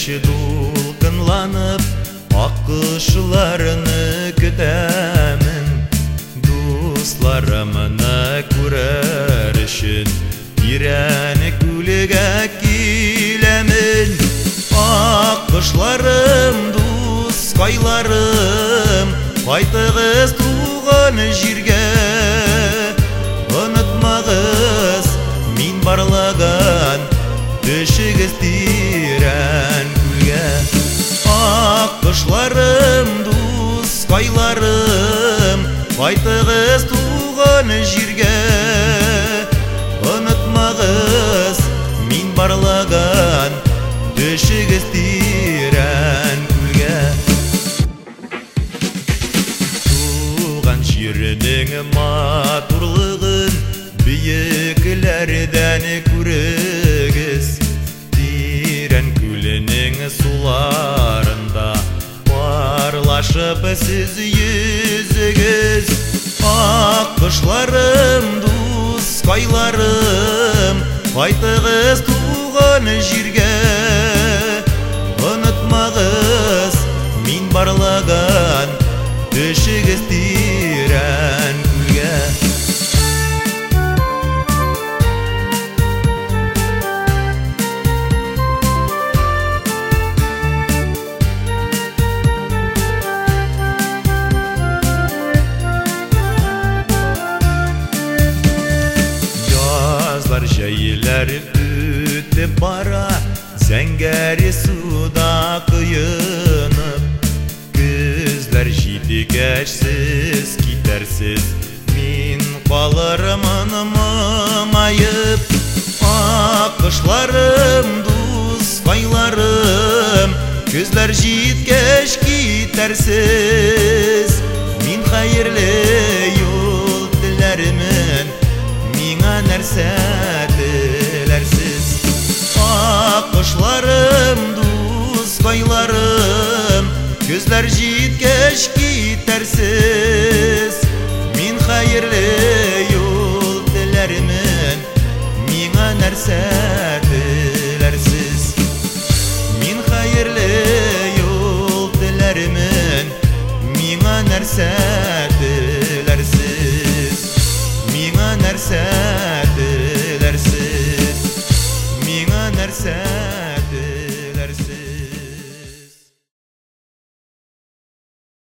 дулкынланып, аккышыларны көтәмен. Дусларымны күрер өчен Тирән күлгә киләмен. Аккышларым, дускайларым, кайтыгыз туган җиргә. Онытмагыз мин барлаган төшегез тирән күлгә. Аккышларым, дускайларым, кайтыгыз туган җиргә. Онытмагыз мин барлаган төшегез тирән күлгә. Туган җирнең матурлыгын бөекләрдән күрегез. Тирән күленең суларында парлашып сез йөзегез. Аккышларым, дускайларым, кайтыгыз туган җиргә. Онытмагыз мин барлаган төшегез тирән күлгә. Җәйләр үтеп бара, зәңгәр суда кыйынып. Күзләр җитгәч сез китәрсез, мин калырмын моңаеп. Аккышларым, дускайларым, күзләр җиткәч китәрсез, мин хәерле юл теләрмен. Миңа нәрсә теләрсез? Аккышларым, дускайларым, күзләр җиткәч китәрсез, мин хәерле юл теләрмен. Миңа нәрсә